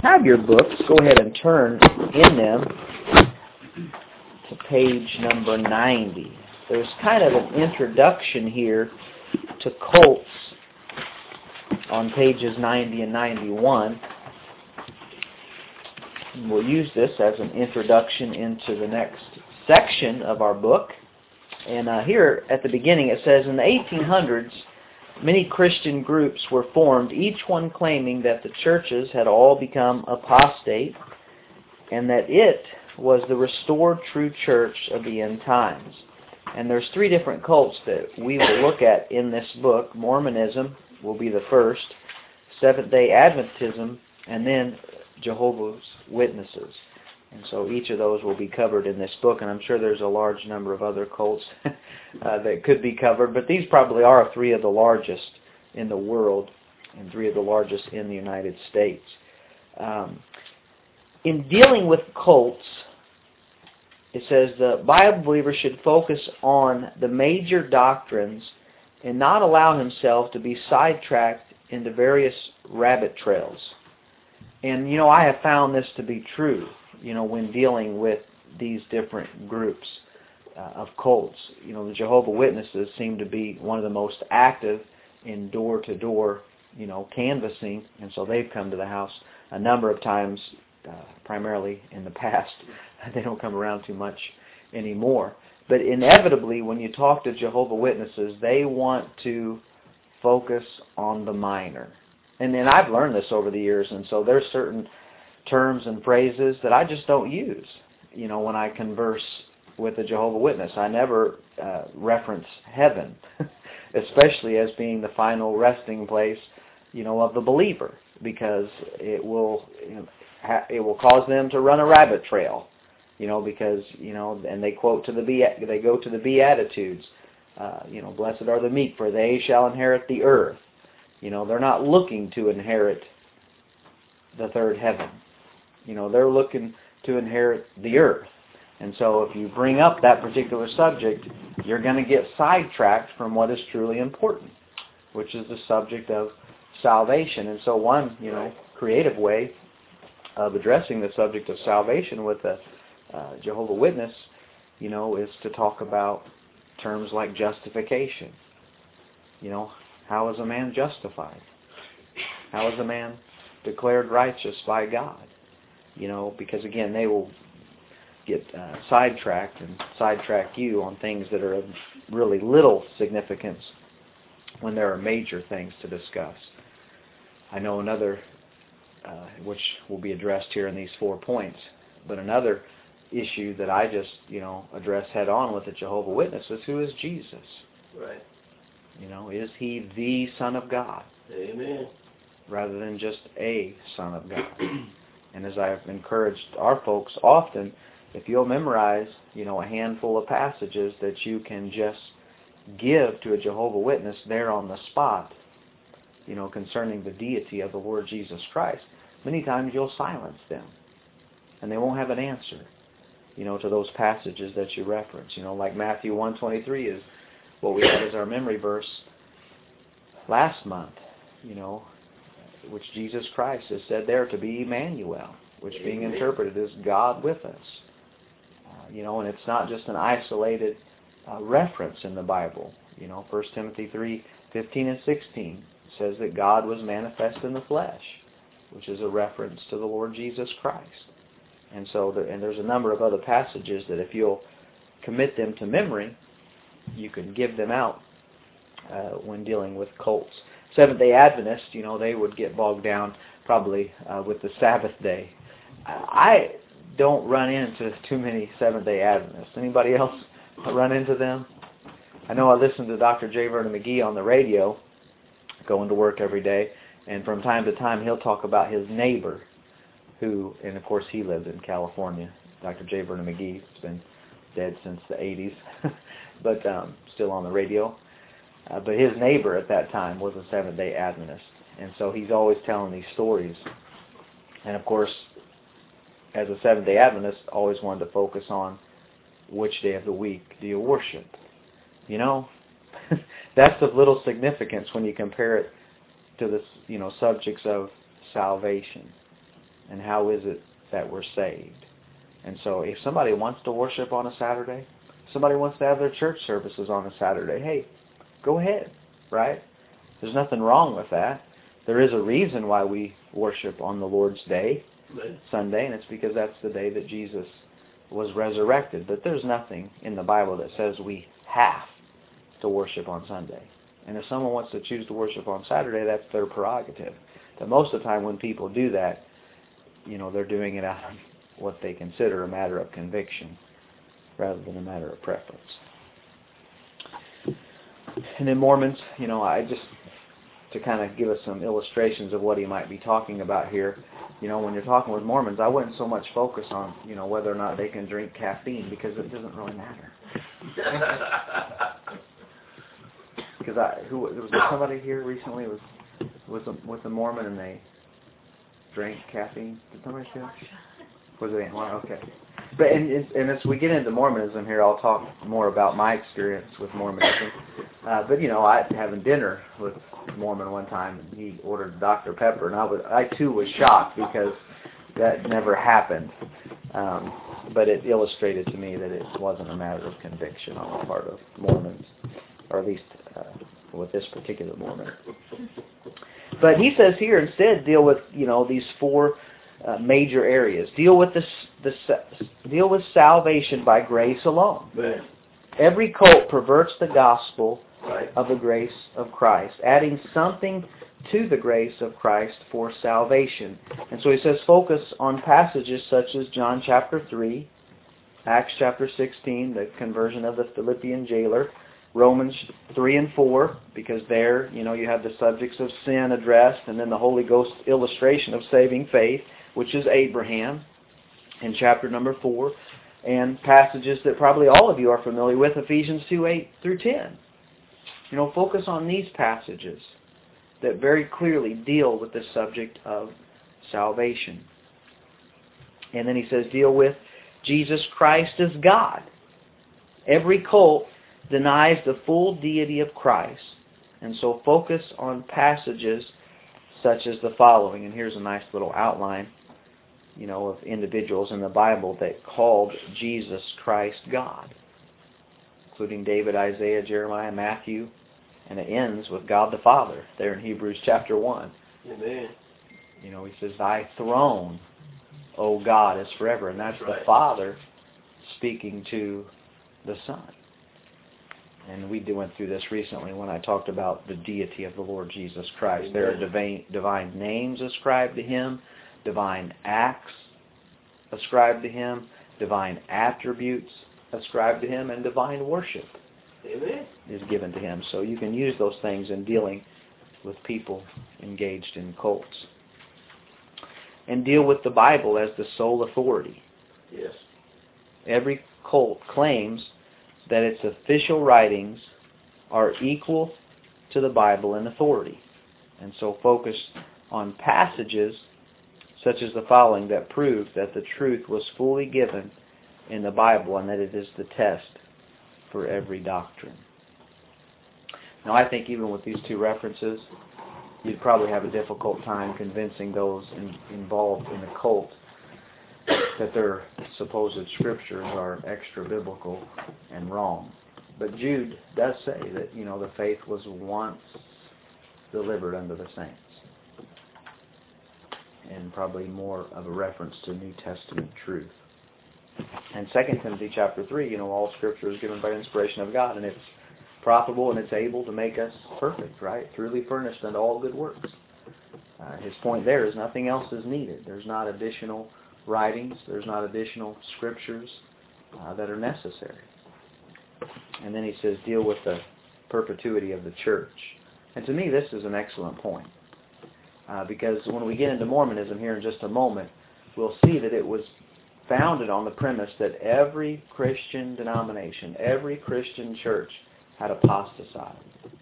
have your books, go ahead and turn in them to page number 90. There's kind of an introduction here to cults on pages 90 and 91. And we'll use this as an introduction into the next section of our book. And here at the beginning it says, in the 1800s, many Christian groups were formed, each one claiming that the churches had all become apostate and that it was the restored true church of the end times. And there's three different cults that we will look at in this book. Mormonism will be the first, Seventh-day Adventism, and then Jehovah's Witnesses. And so each of those will be covered in this book, and I'm sure there's a large number of other cults that could be covered, but these probably are three of the largest in the world and three of the largest in the United States. In dealing with cults, it says the Bible believer should focus on the major doctrines and not allow himself to be sidetracked into various rabbit trails. And, I have found this to be true, when dealing with these different groups of cults. The Jehovah's Witnesses seem to be one of the most active in door-to-door, canvassing, and so they've come to the house a number of times, primarily in the past. They don't come around too much anymore. But inevitably, when you talk to Jehovah's Witnesses, they want to focus on the minor. And then I've learned this over the years, and so there's certain terms and phrases that I just don't use, when I converse with a Jehovah's Witness. I never reference heaven, especially as being the final resting place, of the believer, because it will cause them to run a rabbit trail, because, and they go to the Beatitudes, blessed are the meek, for they shall inherit the earth. They're not looking to inherit the third heaven. They're looking to inherit the earth. And so if you bring up that particular subject, you're going to get sidetracked from what is truly important, which is the subject of salvation. And so one, creative way of addressing the subject of salvation with a Jehovah's Witness, is to talk about terms like justification. How is a man justified? How is a man declared righteous by God? Because again, they will get sidetracked and sidetrack you on things that are of really little significance when there are major things to discuss. I know another, which will be addressed here in these 4 points, but another issue that I just, address head on with the Jehovah's Witness is, who is Jesus? Right. Is he the Son of God? Amen. Rather than just a Son of God. And as I've encouraged our folks often, if you'll memorize, a handful of passages that you can just give to a Jehovah's Witness there on the spot, concerning the deity of the Lord Jesus Christ, many times you'll silence them. And they won't have an answer, to those passages that you reference. Like Matthew 1:23 is what we had as our memory verse last month, which Jesus Christ has said there to be Emmanuel, which being interpreted is God with us. And it's not just an isolated reference in the Bible. 1 Timothy 3:15 and 16 says that God was manifest in the flesh, which is a reference to the Lord Jesus Christ. And so, there's a number of other passages that if you'll commit them to memory, you can give them out when dealing with cults. Seventh-day Adventists, they would get bogged down probably with the Sabbath day. I don't run into too many Seventh-day Adventists. Anybody else run into them? I know I listen to Dr. J. Vernon McGee on the radio, going to work every day, and from time to time he'll talk about his neighbor, and of course he lived in California. Dr. J. Vernon McGee has been dead since the 80s, but still on the radio. But his neighbor at that time was a Seventh-day Adventist, and so he's always telling these stories. And of course, as a Seventh-day Adventist, always wanted to focus on which day of the week do you worship. That's of little significance when you compare it to the subjects of salvation. and how is it that we're saved. And so if somebody wants to worship on a Saturday, somebody wants to have their church services on a Saturday, hey, go ahead, right? There's nothing wrong with that. There is a reason why we worship on the Lord's Day, Sunday, and it's because that's the day that Jesus was resurrected. But there's nothing in the Bible that says we have to worship on Sunday. And if someone wants to choose to worship on Saturday, that's their prerogative. But most of the time when people do that, they're doing it out of what they consider a matter of conviction rather than a matter of preference. And in Mormons, I just, to kind of give us some illustrations of what he might be talking about here, when you're talking with Mormons, I wouldn't so much focus on, whether or not they can drink caffeine, because it doesn't really matter. Because was there somebody here recently was a Mormon and they drank caffeine? Did somebody say that? Was it anyone? Okay. But and as we get into Mormonism here, I'll talk more about my experience with Mormonism. But I having dinner with a Mormon one time, and he ordered Dr. Pepper, and I too was shocked because that never happened. But it illustrated to me that it wasn't a matter of conviction on the part of Mormons, or at least with this particular Mormon. But he says here instead, deal with these four major areas. Deal with deal with salvation by grace alone. Right. Every cult perverts the gospel of the grace of Christ, adding something to the grace of Christ for salvation. And so he says focus on passages such as John chapter 3, Acts chapter 16, the conversion of the Philippian jailer, Romans 3 and 4, because there, you have the subjects of sin addressed, and then the Holy Ghost illustration of saving faith, which is Abraham, in chapter number 4, and passages that probably all of you are familiar with, Ephesians 2, 8 through 10. Focus on these passages that very clearly deal with the subject of salvation. And then he says, deal with Jesus Christ as God. Every cult denies the full deity of Christ. And so focus on passages such as the following. And here's a nice little outline, of individuals in the Bible that called Jesus Christ God, including David, Isaiah, Jeremiah, Matthew, and it ends with God the Father there in Hebrews chapter 1. Amen. He says, thy throne, O God, is forever. And that's the Father speaking to the Son. And we went through this recently when I talked about the deity of the Lord Jesus Christ. There are divine names ascribed to Him, divine acts ascribed to Him, divine attributes ascribed to Him, and divine worship is given to Him. So you can use those things in dealing with people engaged in cults. And deal with the Bible as the sole authority. Yes. Every cult claims that its official writings are equal to the Bible in authority. And so focus on passages such as the following that prove that the truth was fully given in the Bible and that it is the test for every doctrine. Now I think even with these two references, you'd probably have a difficult time convincing those involved in the cult that their supposed scriptures are extra-biblical and wrong. But Jude does say that, the faith was once delivered unto the saints. And probably more of a reference to New Testament truth. And 2 Timothy chapter 3, all scripture is given by inspiration of God, and it's profitable and it's able to make us perfect, right? Truly furnished unto all good works. His point there is nothing else is needed. There's not additional writings. There's not additional scriptures that are necessary. And then he says, deal with the perpetuity of the church. And to me, this is an excellent point. Because when we get into Mormonism here in just a moment, we'll see that it was founded on the premise that every Christian denomination, every Christian church had apostatized.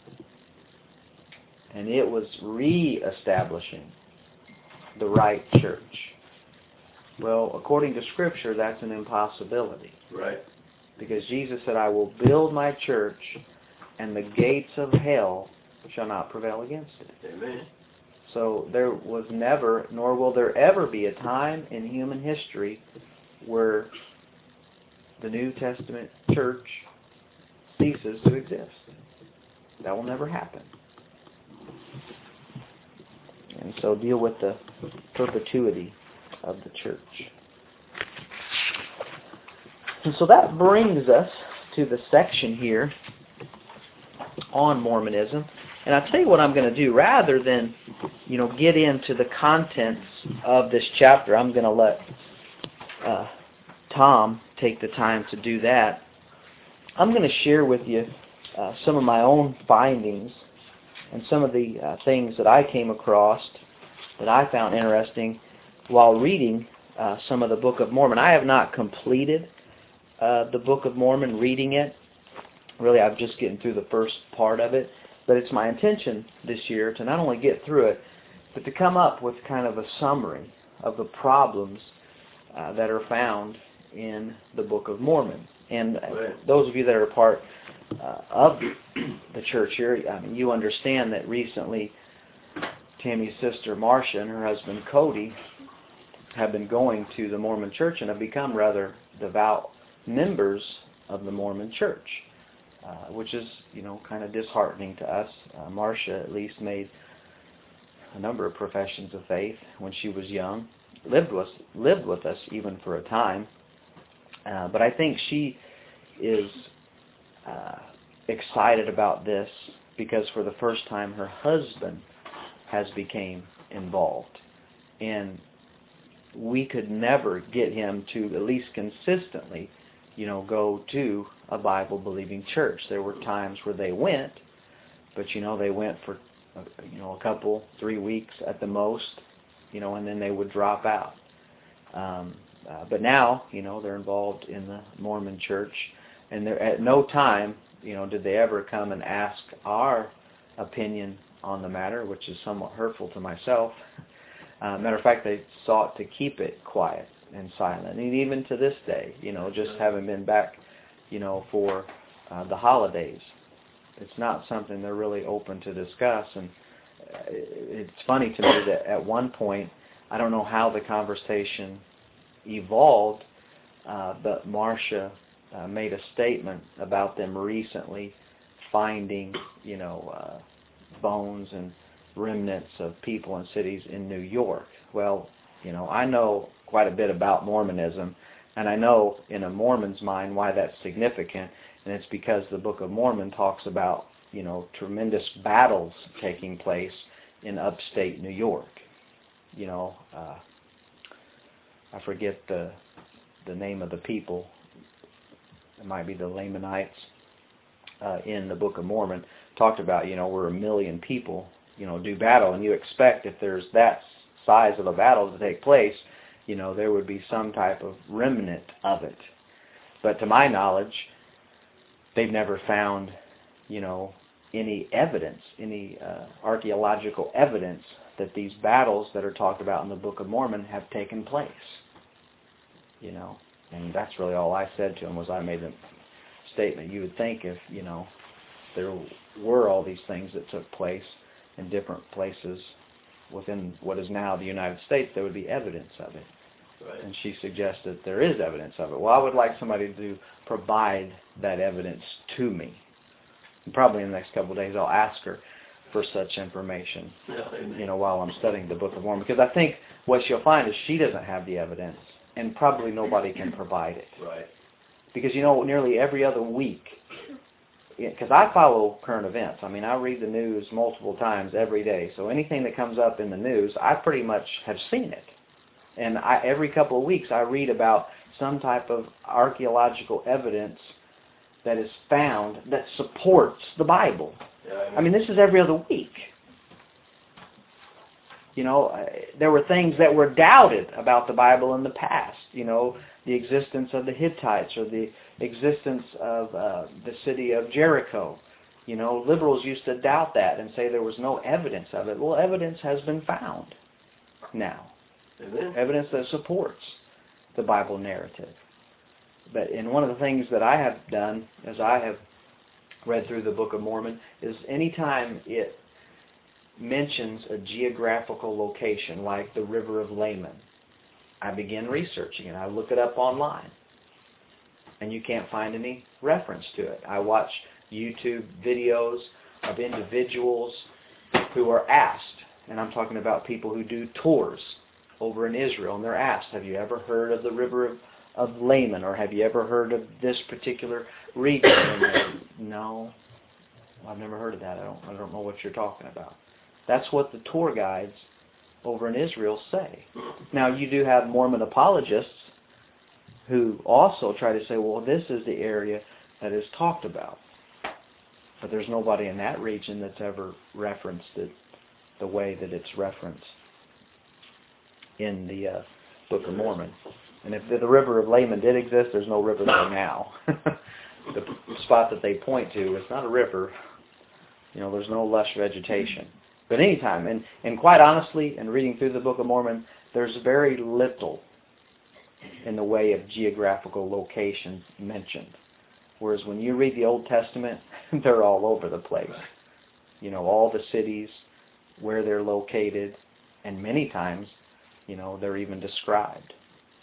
And it was re-establishing the right church. Well, according to Scripture, that's an impossibility. Right. Because Jesus said, I will build my church, and the gates of hell shall not prevail against it. Amen. So there was never, nor will there ever be, a time in human history where the New Testament church ceases to exist. That will never happen. And so deal with the perpetuity of the church. And so that brings us to the section here on Mormonism. And I'll tell you what I'm going to do. Rather than, get into the contents of this chapter, I'm going to let Tom take the time to do that. I'm going to share with you some of my own findings and some of the things that I came across that I found interesting while reading some of the Book of Mormon. I have not completed the Book of Mormon, reading it. Really, I'm just getting through the first part of it. But it's my intention this year to not only get through it, but to come up with kind of a summary of the problems that are found in the Book of Mormon. And those of you that are part of the church here, you understand that recently Tammy's sister Marcia and her husband Cody have been going to the Mormon church and have become rather devout members of the Mormon church, which is, kind of disheartening to us. Marcia at least made a number of professions of faith when she was young, lived with us even for a time. But I think she is excited about this because for the first time her husband has became involved. And we could never get him to at least consistently, go to a Bible-believing church. There were times where they went, but, they went for, a couple, 3 weeks at the most, and then they would drop out. But now, they're involved in the Mormon church, and at no time, did they ever come and ask our opinion on the matter, which is somewhat hurtful to myself. Matter of fact, they sought to keep it quiet and silent, and even to this day, just having been back, for the holidays, it's not something they're really open to discuss. And it's funny to me that at one point, I don't know how the conversation evolved, but Marcia made a statement about them recently finding, bones and remnants of people and cities in New York. Well, I know quite a bit about Mormonism, and I know in a Mormon's mind why that's significant, and it's because the Book of Mormon talks about, tremendous battles taking place in upstate New York. I forget the name of the people. It might be the Lamanites in the Book of Mormon. Talked about, where 1 million people, do battle, and you expect if there's that size of a battle to take place, there would be some type of remnant of it. But to my knowledge, they've never found, any evidence, any archaeological evidence that these battles that are talked about in the Book of Mormon have taken place. And that's really all I said to him was I made a statement. You would think if, there were all these things that took place in different places within what is now the United States, there would be evidence of it. Right. And she suggested there is evidence of it. Well, I would like somebody to provide that evidence to me. And probably in the next couple of days I'll ask her for such information, while I'm studying the Book of Mormon. Because I think what she'll find is she doesn't have the evidence, and probably nobody can provide it. Right. Because, nearly every other week, because I follow current events. I mean, I read the news multiple times every day. So anything that comes up in the news, I pretty much have seen it. And every couple of weeks I read about some type of archaeological evidence that is found that supports the Bible. Yeah, I mean, this is every other week. There were things that were doubted about the Bible in the past. The existence of the Hittites or the existence of the city of Jericho. Liberals used to doubt that and say there was no evidence of it. Well, evidence has been found now. Amen. Evidence that supports the Bible narrative. And one of the things that I have done as I have read through the Book of Mormon is anytime it mentions a geographical location like the River of Laman, I begin researching it. I look it up online, and you can't find any reference to it. I watch YouTube videos of individuals who are asked, and I'm talking about people who do tours over in Israel, and they're asked, have you ever heard of the River of Laman, or have you ever heard of this particular region? And no, I've never heard of that. I don't know what you're talking about. That's what the tour guides over in Israel say. Now, you do have Mormon apologists who also try to say, well, this is the area that is talked about. But there's nobody in that region that's ever referenced it the way that it's referenced in the Book of Mormon. And if the River of Laman did exist, there's no river there now. The spot that they point to, it's not a river. There's no lush vegetation. But anytime, and quite honestly, in reading through the Book of Mormon, there's very little in the way of geographical locations mentioned. Whereas when you read the Old Testament, they're all over the place. All the cities, where they're located, and many times, they're even described.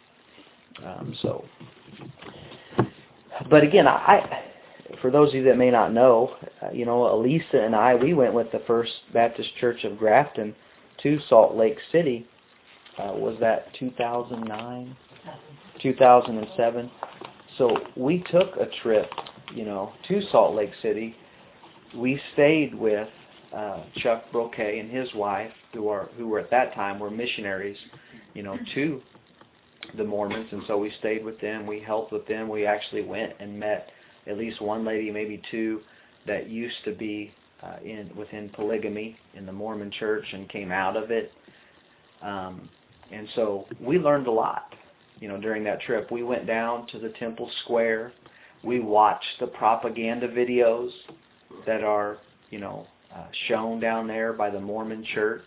But again, for those of you that may not know, Elisa and I, we went with the First Baptist Church of Grafton to Salt Lake City. Was that 2009? 2007? So we took a trip, to Salt Lake City. We stayed with Chuck Broquet and his wife, who were at that time were missionaries, to the Mormons, and so we stayed with them. We helped with them. We actually went and met at least one lady, maybe two, that used to be within polygamy in the Mormon Church and came out of it. And so we learned a lot, during that trip. We went down to the Temple Square. We watched the propaganda videos that are, shown down there by the Mormon Church.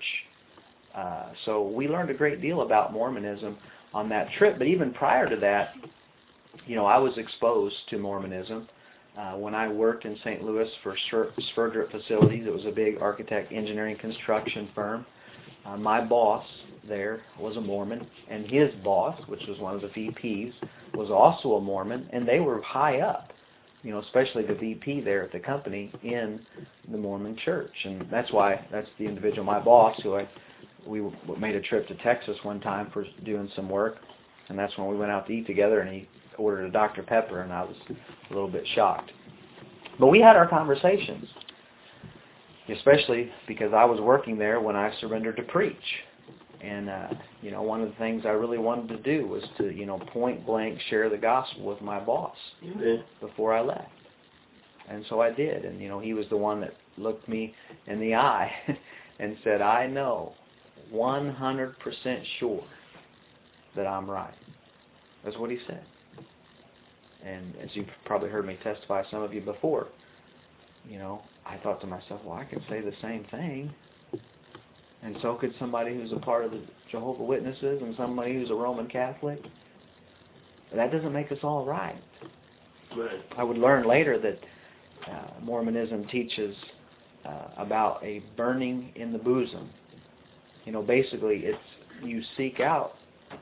So we learned a great deal about Mormonism on that trip. But even prior to that, I was exposed to Mormonism when I worked in St. Louis for Sverdrup Facilities. It was a big architect, engineering, construction firm. My boss there was a Mormon, and his boss, which was one of the VPs, was also a Mormon, and they were high up, especially the VP there at the company in the Mormon Church. And that's the individual, my boss, we made a trip to Texas one time for doing some work, and that's when we went out to eat together, and he ordered a Dr. Pepper, and I was a little bit shocked. But we had our conversations, especially because I was working there when I surrendered to preach. And, one of the things I really wanted to do was to, point blank share the gospel with my boss before I left. And so I did. And, he was the one that looked me in the eye and said, I know 100% sure that I'm right. That's what he said. And as you've probably heard me testify, some of you before, I thought to myself, well, I could say the same thing. And so could somebody who's a part of the Jehovah's Witnesses and somebody who's a Roman Catholic. That doesn't make us all right. Right. I would learn later that Mormonism teaches about a burning in the bosom. Basically it's you seek out,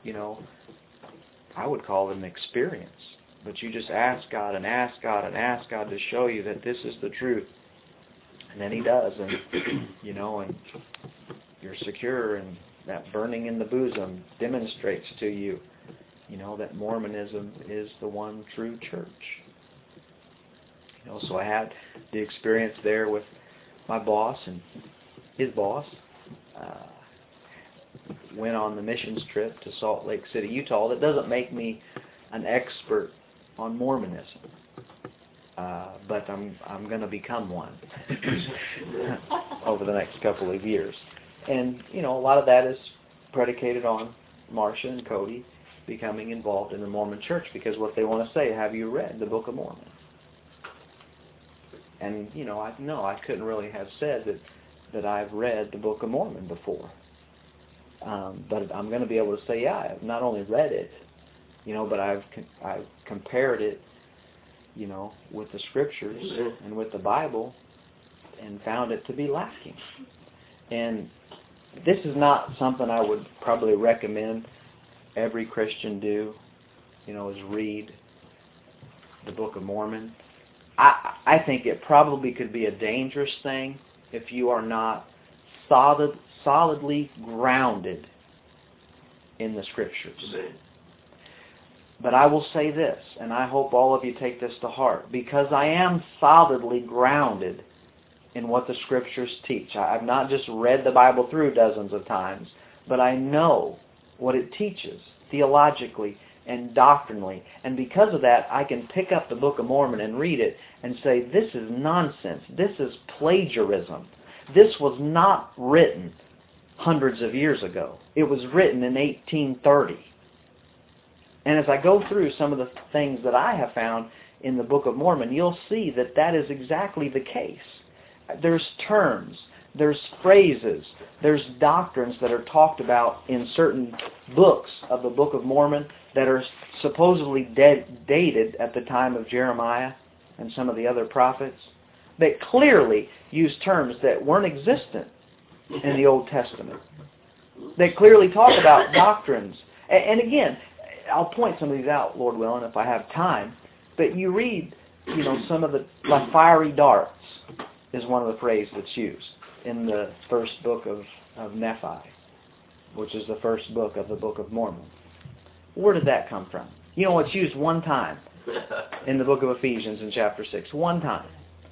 I would call it an experience. But you just ask God and ask God and ask God to show you that this is the truth. And then He does. And, and you're secure, and that burning in the bosom demonstrates to you, that Mormonism is the one true church. So I had the experience there with my boss and his boss. Went on the missions trip to Salt Lake City, Utah. That doesn't make me an expert on Mormonism, but I'm going to become one over the next couple of years. And, a lot of that is predicated on Marcia and Cody becoming involved in the Mormon Church, because what they want to say, have you read the Book of Mormon? And, I couldn't really have said that I've read the Book of Mormon before. But I'm going to be able to say, yeah, I've not only read it, but I've compared it, with the Scriptures and with the Bible, and found it to be lacking. And this is not something I would probably recommend every Christian do, is read the Book of Mormon. I think it probably could be a dangerous thing if you are not solidly grounded in the Scriptures. But I will say this, and I hope all of you take this to heart, because I am solidly grounded in what the Scriptures teach. I've not just read the Bible through dozens of times, but I know what it teaches theologically and doctrinally. And because of that, I can pick up the Book of Mormon and read it and say, this is nonsense. This is plagiarism. This was not written hundreds of years ago. It was written in 1830. And as I go through some of the things that I have found in the Book of Mormon, you'll see that that is exactly the case. There's terms, there's phrases, there's doctrines that are talked about in certain books of the Book of Mormon that are supposedly dated at the time of Jeremiah and some of the other prophets that clearly use terms that weren't existent in the Old Testament. They clearly talk about doctrines. And again, I'll point some of these out, Lord willing, if I have time. But you read, some of the, like fiery darts is one of the phrases that's used in the first book of Nephi, which is the first book of the Book of Mormon. Where did that come from? It's used one time in the book of Ephesians in chapter 6. One time.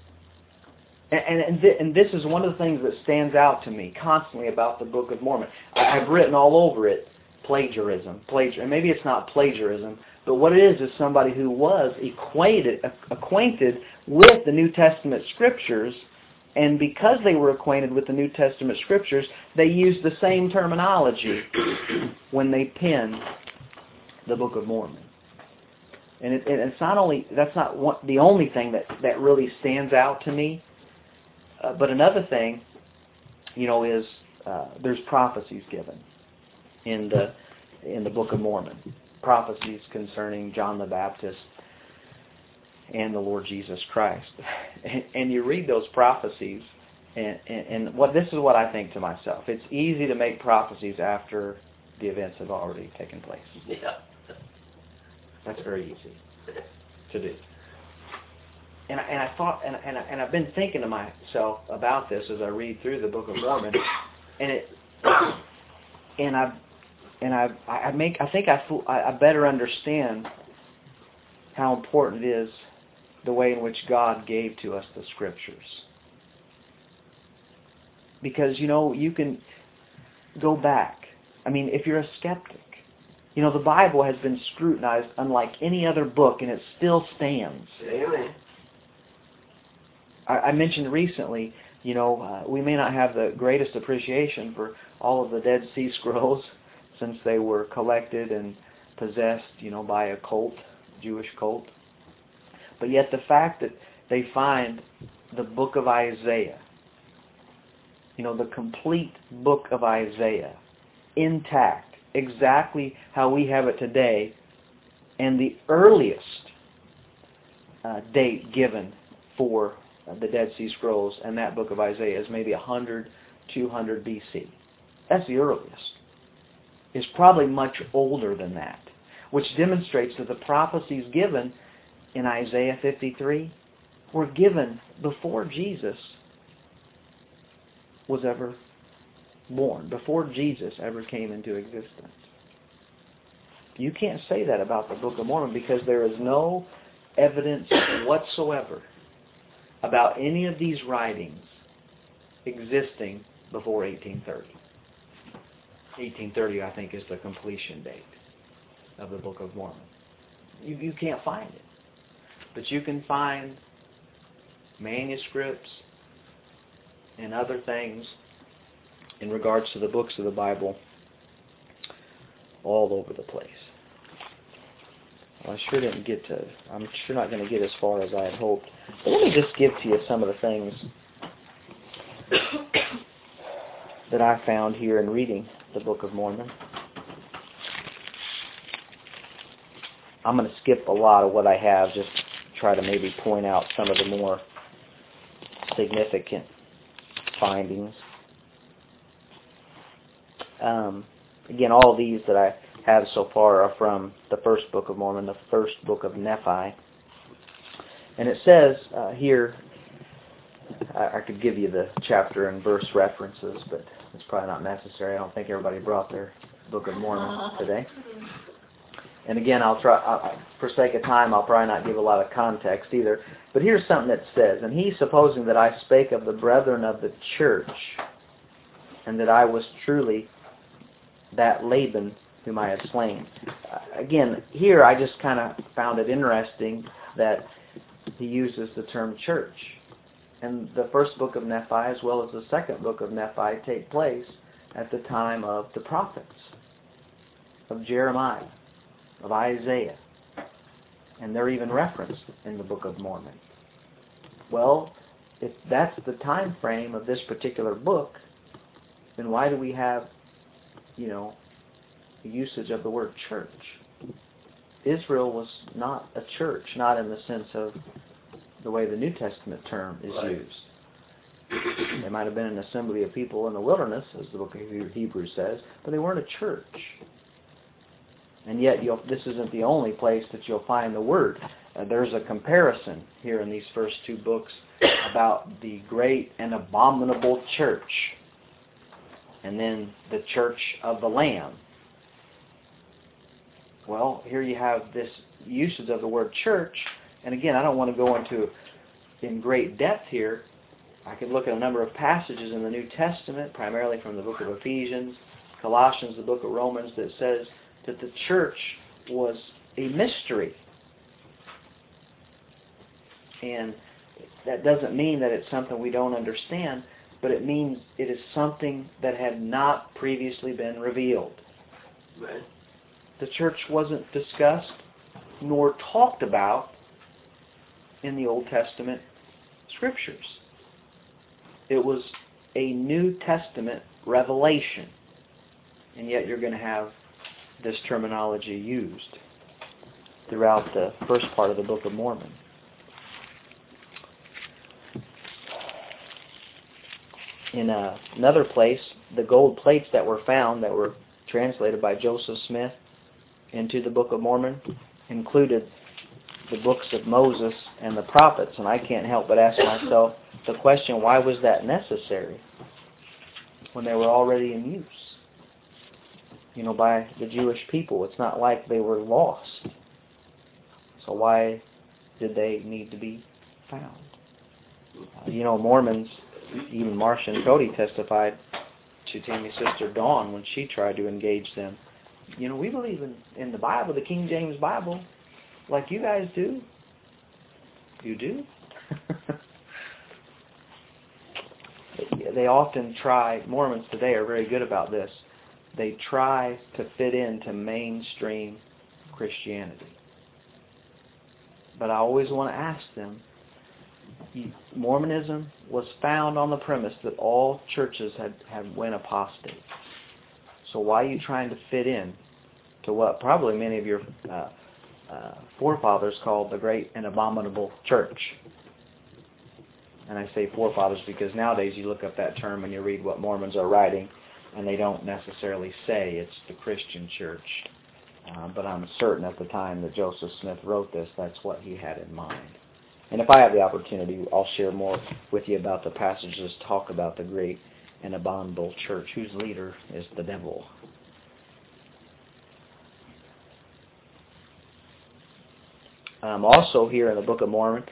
And this is one of the things that stands out to me constantly about the Book of Mormon. I've written all over it, plagiarism. And maybe it's not plagiarism, but what it is somebody who was acquainted with the New Testament Scriptures, and because they were acquainted with the New Testament Scriptures, they used the same terminology when they penned the Book of Mormon. And it's not only, that's not the only thing that really stands out to me, but another thing, is there's prophecies given in the Book of Mormon. Prophecies concerning John the Baptist and the Lord Jesus Christ. And you read those prophecies, and this is what I think to myself. It's easy to make prophecies after the events have already taken place. Yeah. That's very easy to do. And I thought, and I've been thinking to myself about this as I read through the Book of Mormon, I better understand how important it is the way in which God gave to us the Scriptures. Because, you can go back. If you're a skeptic, the Bible has been scrutinized unlike any other book, and it still stands. Amen. I mentioned recently, we may not have the greatest appreciation for all of the Dead Sea Scrolls since they were collected and possessed, by a cult, Jewish cult. But yet the fact that they find the book of Isaiah, the complete book of Isaiah, intact, exactly how we have it today, and the earliest date given for the Dead Sea Scrolls and that book of Isaiah is maybe 100, 200 BC. That's the earliest. It's probably much older than that, which demonstrates that the prophecies given in Isaiah 53 were given before Jesus was ever born, before Jesus ever came into existence. You can't say that about the Book of Mormon because there is no evidence whatsoever about any of these writings existing before 1830. 1830, I think, is the completion date of the Book of Mormon. You can't find it. But you can find manuscripts and other things in regards to the books of the Bible all over the place. Well, I'm sure not going to get as far as I had hoped. But let me just give to you some of the things that I found here in reading the Book of Mormon. I'm going to skip a lot of what I have, just try to maybe point out some of the more significant findings. Again, all these that I have so far are from the first Book of Mormon, the first book of Nephi. And it says here, I could give you the chapter and verse references, but it's probably not necessary. I don't think everybody brought their Book of Mormon today. And again, I'll try, for sake of time, I'll probably not give a lot of context either. But here's something that says, "And he, supposing that I spake of the brethren of the church, and that I was truly that Laban whom I had slain." Again, here I just kind of found it interesting that he uses the term church. And the first book of Nephi, as well as the second book of Nephi, take place at the time of the prophets, of Jeremiah, of Isaiah. And they're even referenced in the Book of Mormon. Well, if that's the time frame of this particular book, then why do we have, the usage of the word church? Israel was not a church, not in the sense of the way the New Testament term is used. They might have been an assembly of people in the wilderness, as the book of Hebrews says, but they weren't a church. And yet, this isn't the only place that you'll find the word. There's a comparison here in these first two books about the great and abominable church, and then the church of the Lamb. Well, here you have this usage of the word church, and again, I don't want to go into in great depth here. I could look at a number of passages in the New Testament, primarily from the book of Ephesians, Colossians, the book of Romans, that says that the church was a mystery. And that doesn't mean that it's something we don't understand, but it means it is something that had not previously been revealed. Right. The church wasn't discussed nor talked about in the Old Testament scriptures. It was a New Testament revelation. And yet you're going to have this terminology used throughout the first part of the Book of Mormon. In another place, the gold plates that were found, that were translated by Joseph Smith into the Book of Mormon, included the books of Moses and the prophets. And I can't help but ask myself the question, why was that necessary when they were already in use? By the Jewish people. It's not like they were lost. So why did they need to be found? Mormons, even Marcia and Cody testified to Tammy's sister Dawn when she tried to engage them. We believe in the Bible, the King James Bible, like you guys do. You do? They often try, Mormons today are very good about this, they try to fit into mainstream Christianity. But I always want to ask them, Mormonism was found on the premise that all churches had went apostate. So why are you trying to fit in to what probably many of your forefathers called the great and abominable church? And I say forefathers because nowadays you look up that term and you read what Mormons are writing, and they don't necessarily say it's the Christian church. But I'm certain at the time that Joseph Smith wrote this, that's what he had in mind. And if I have the opportunity, I'll share more with you about the passages talk about the great and abominable church, whose leader is the devil. Also here in the Book of Mormon,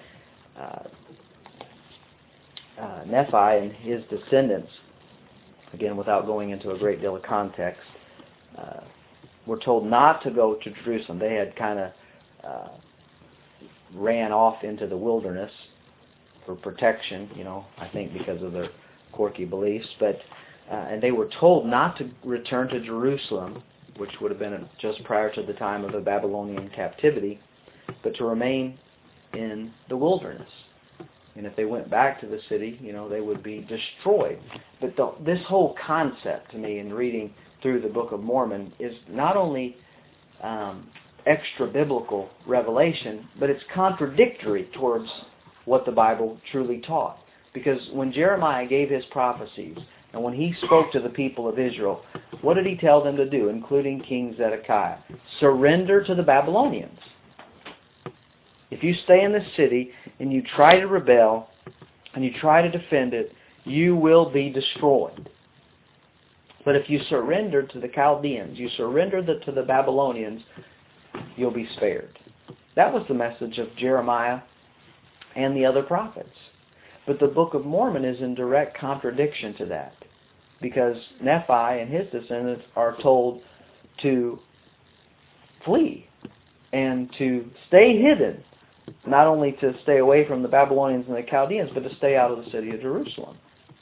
Nephi and his descendants, again without going into a great deal of context, were told not to go to Jerusalem. They had kind of ran off into the wilderness for protection, I think because of their quirky beliefs, and they were told not to return to Jerusalem, which would have been just prior to the time of the Babylonian captivity, but to remain in the wilderness. And if they went back to the city, they would be destroyed. But this whole concept to me in reading through the Book of Mormon is not only extra-biblical revelation, but it's contradictory towards what the Bible truly taught. Because when Jeremiah gave his prophecies And when he spoke to the people of Israel, what did he tell them to do, including King Zedekiah? Surrender to the Babylonians. If you stay in the city and you try to rebel and you try to defend it, you will be destroyed. But if you surrender to the Chaldeans, you surrender to the Babylonians, you'll be spared. That was the message of Jeremiah and the other prophets. But the Book of Mormon is in direct contradiction to that, because Nephi and his descendants are told to flee and to stay hidden, not only to stay away from the Babylonians and the Chaldeans, but to stay out of the city of Jerusalem.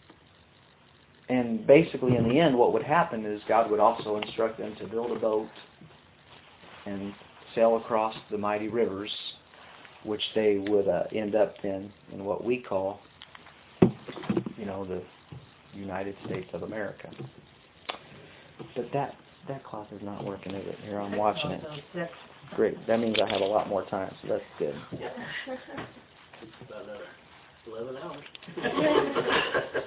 And basically, in the end, what would happen is God would also instruct them to build a boat and sail across the mighty rivers, which they would end up in what we call, the United States of America. But that clock is not working, is it? Here, I'm watching it. Great. That means I have a lot more time, so that's good. Yeah. About 11 hours.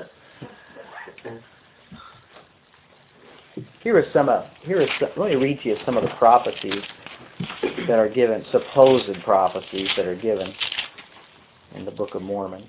Let me read to you some of the prophecies that are given, supposed prophecies that are given in the Book of Mormon.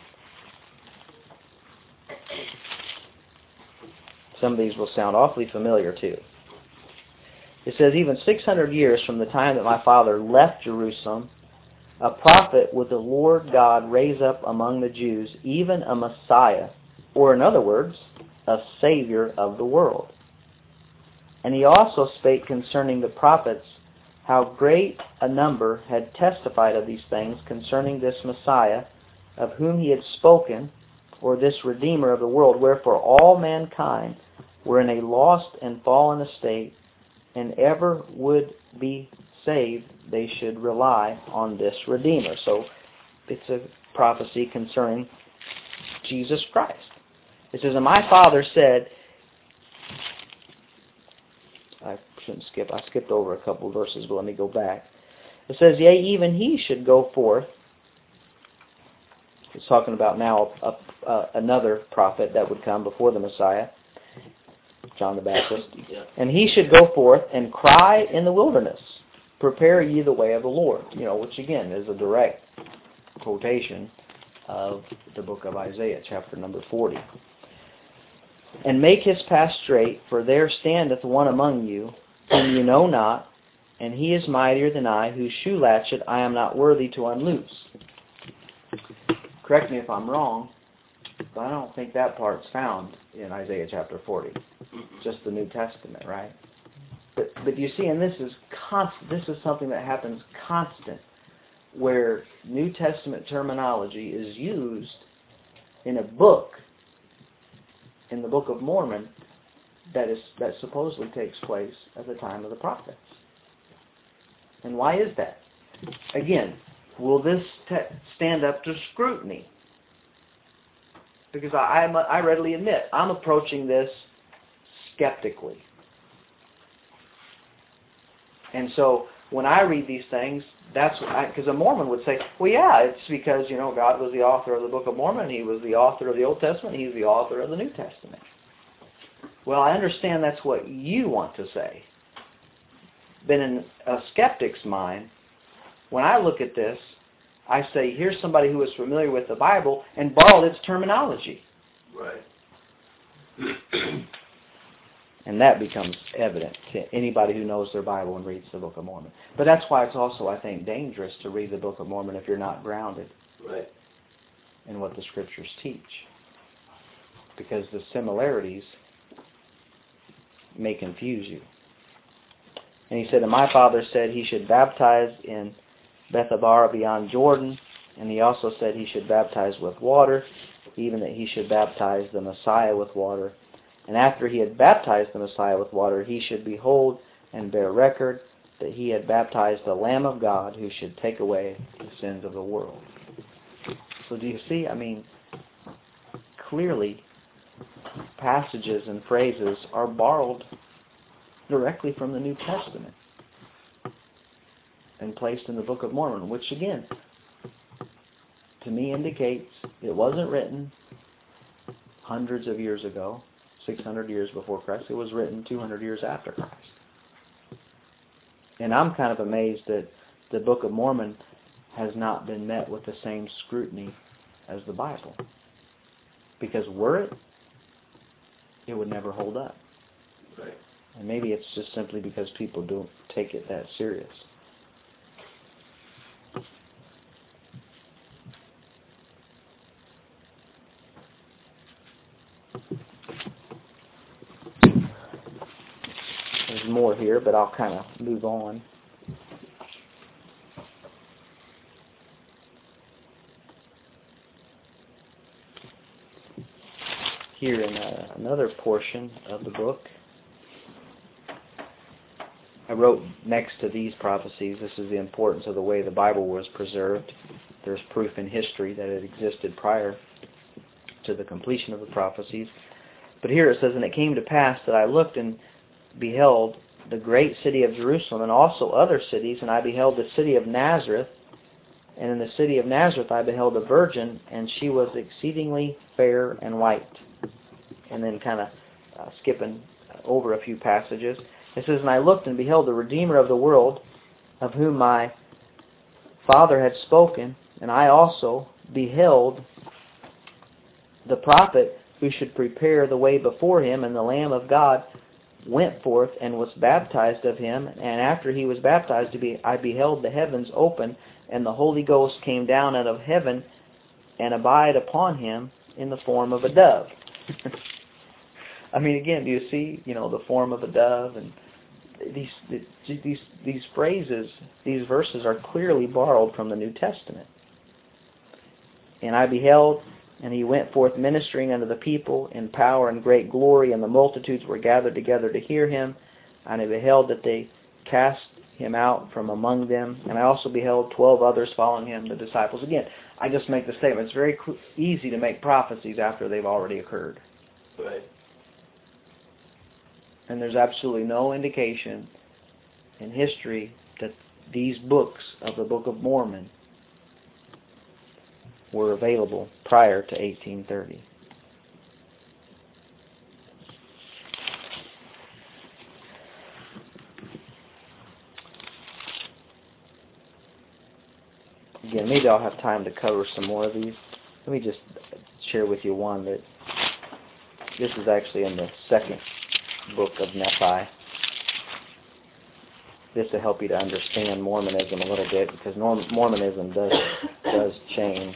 Some of these will sound awfully familiar too. It says, even 600 years from the time that my father left Jerusalem, a prophet would the Lord God raise up among the Jews, even a Messiah, or in other words, a Savior of the world. And he also spake concerning the prophets, how great a number had testified of these things concerning this Messiah, of whom he had spoken, or this Redeemer of the world, wherefore all mankind were in a lost and fallen estate, and ever would be saved, they should rely on this Redeemer. So it's a prophecy concerning Jesus Christ. It says, and my father said, I shouldn't skip, I skipped over a couple of verses, but let me go back. It says, yea, even he should go forth. It's talking about now another prophet that would come before the Messiah, John the Baptist. Yeah. And he should go forth and cry in the wilderness, prepare ye the way of the Lord. Which again is a direct quotation of the book of Isaiah, chapter number 40. And make his path straight, for there standeth one among you, whom you know not, and he is mightier than I, whose shoe latchet I am not worthy to unloose. Correct me if I'm wrong, but I don't think that part's found in Isaiah chapter 40. Just the New Testament, right? But you see, and this is constant. This is something that happens constant, where New Testament terminology is used in a book, in the Book of Mormon, that supposedly takes place at the time of the prophets. And why is that? Again, will this stand up to scrutiny? Because I readily admit, I'm approaching this skeptically. And so when I read these things, that's because a Mormon would say, well, yeah, it's because, God was the author of the Book of Mormon, he was the author of the Old Testament, he's the author of the New Testament. Well, I understand that's what you want to say. But in a skeptic's mind, when I look at this, I say, here's somebody who is familiar with the Bible and borrowed its terminology. Right. And that becomes evident to anybody who knows their Bible and reads the Book of Mormon. But that's why it's also, I think, dangerous to read the Book of Mormon if you're not grounded in what the Scriptures teach. Because the similarities may confuse you. And he said, and my father said he should baptize in Bethabara beyond Jordan, and he also said he should baptize with water, even that he should baptize the Messiah with water. And after he had baptized the Messiah with water, he should behold and bear record that he had baptized the Lamb of God who should take away the sins of the world. So do you see? Clearly, passages and phrases are borrowed directly from the New Testament and placed in the Book of Mormon, which again, to me indicates it wasn't written hundreds of years ago, 600 years before Christ. It was written 200 years after Christ. And I'm kind of amazed that the Book of Mormon has not been met with the same scrutiny as the Bible. Because were it, it would never hold up. Right. And maybe it's just simply because people don't take it that serious. There's more here, but I'll kind of move on. Here in another portion of the book, I wrote next to these prophecies, this is the importance of the way the Bible was preserved. There's proof in history that it existed prior to the completion of the prophecies. But here it says, "And it came to pass that I looked and beheld the great city of Jerusalem, and also other cities, and I beheld the city of Nazareth. And in the city of Nazareth I beheld a virgin, and she was exceedingly fair and white." And then kind of skipping over a few passages. It says, "And I looked and beheld the Redeemer of the world, of whom my Father had spoken, and I also beheld the prophet who should prepare the way before him, and the Lamb of God went forth and was baptized of him. And after he was baptized, I beheld the heavens open, and the Holy Ghost came down out of heaven and abide upon him in the form of a dove." I mean, again, do you see, the form of a dove? And these phrases, these verses are clearly borrowed from the New Testament. "And I beheld, and he went forth ministering unto the people in power and great glory, and the multitudes were gathered together to hear him. And I beheld that they cast him out from among them. And I also beheld 12 others following him, the disciples." Again, I just make the statement. It's very easy to make prophecies after they've already occurred. Right. And there's absolutely no indication in history that these books of the Book of Mormon were available prior to 1830. Again, maybe I'll have time to cover some more of these. Let me just share with you one that this is actually in the second book of Nephi. This will help you to understand Mormonism a little bit, because Mormonism does change.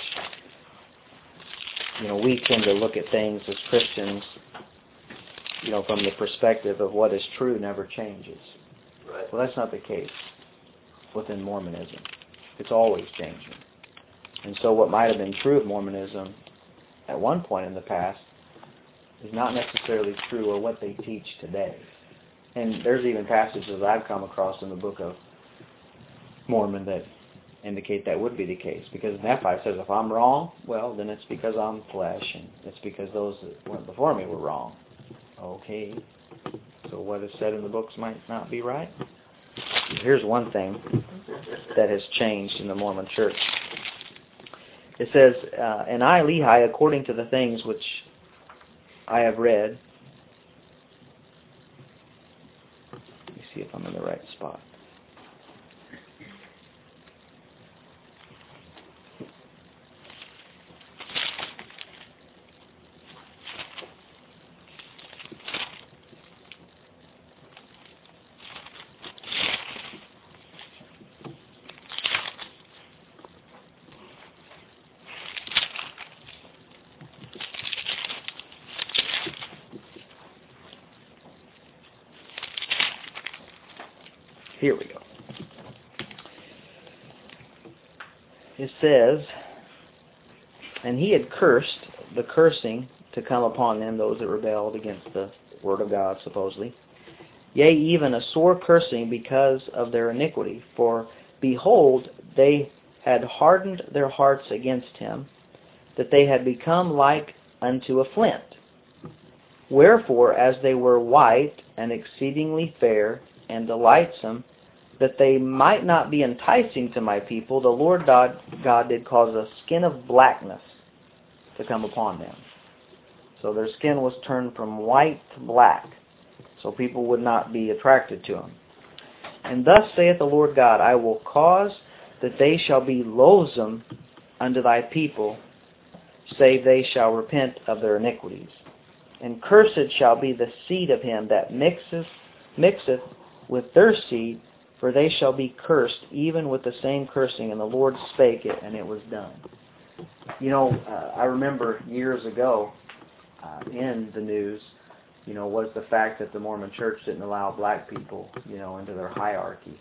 We tend to look at things as Christians, from the perspective of what is true never changes. Right. Well, that's not the case within Mormonism. It's always changing. And so what might have been true of Mormonism at one point in the past is not necessarily true of what they teach today. And there's even passages I've come across in the Book of Mormon that indicate that would be the case. Because Nephi says, if I'm wrong, well, then it's because I'm flesh, and it's because those that went before me were wrong. Okay, so what is said in the books might not be right? Here's one thing that has changed in the Mormon church. It says, "And I, Lehi, according to the things which I have read," let me see if I'm in the right spot. Here we go. It says, "And he had cursed, the cursing to come upon them, those that rebelled against the word of God, supposedly. Yea, even a sore cursing because of their iniquity. For behold, they had hardened their hearts against him, that they had become like unto a flint. Wherefore, as they were white and exceedingly fair and delightsome, that they might not be enticing to my people, the Lord God did cause a skin of blackness to come upon them." So their skin was turned from white to black, so people would not be attracted to them. And thus saith the Lord God, I will cause that they shall be loathsome unto thy people, save they shall repent of their iniquities. And cursed shall be the seed of him that mixeth with their seed, for they shall be cursed, even with the same cursing. And the Lord spake it, and it was done. You know, I remember years ago in the news, was the fact that the Mormon Church didn't allow black people, into their hierarchy.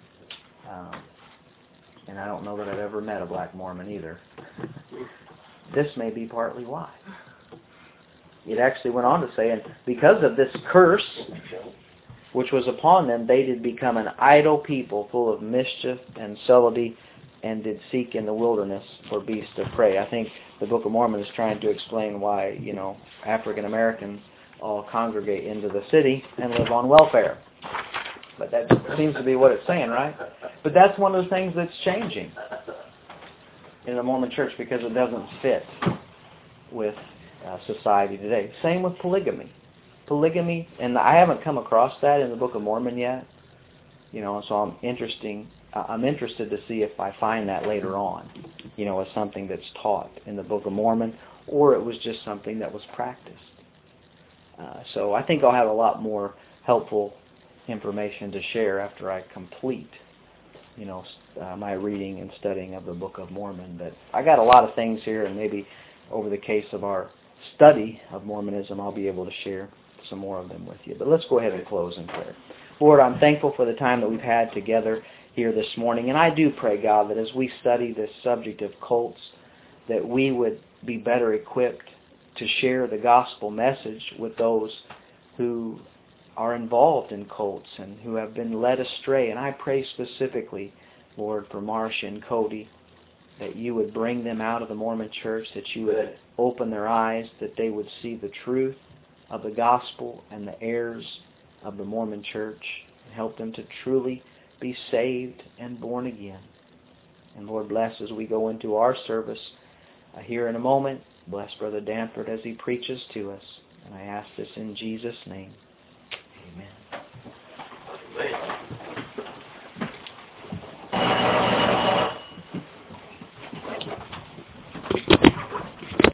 And I don't know that I've ever met a black Mormon either. This may be partly why. It actually went on to say, and because of this curse which was upon them, they did become an idle people, full of mischief and subtlety, and did seek in the wilderness for beasts of prey. I think the Book of Mormon is trying to explain why, African Americans all congregate into the city and live on welfare. But that seems to be what it's saying, right? But that's one of the things that's changing in the Mormon Church because it doesn't fit with society today. Same with polygamy. Polygamy, and I haven't come across that in the Book of Mormon yet. So I'm interested to see if I find that later on, as something that's taught in the Book of Mormon, or it was just something that was practiced. So I think I'll have a lot more helpful information to share after I complete, my reading and studying of the Book of Mormon. But I got a lot of things here, and maybe over the case of our study of Mormonism, I'll be able to share some more of them with you. But let's go ahead and close in prayer. Lord, I'm thankful for the time that we've had together here this morning, and I do pray, God, that as we study this subject of cults, that we would be better equipped to share the gospel message with those who are involved in cults and who have been led astray. And I pray specifically, Lord, for Marcia and Cody, that you would bring them out of the Mormon Church, that you would open their eyes, that they would see the truth of the gospel and the heirs of the Mormon Church, and help them to truly be saved and born again. And Lord, bless as we go into our service here in a moment. Bless Brother Danford as he preaches to us. And I ask this in Jesus' name.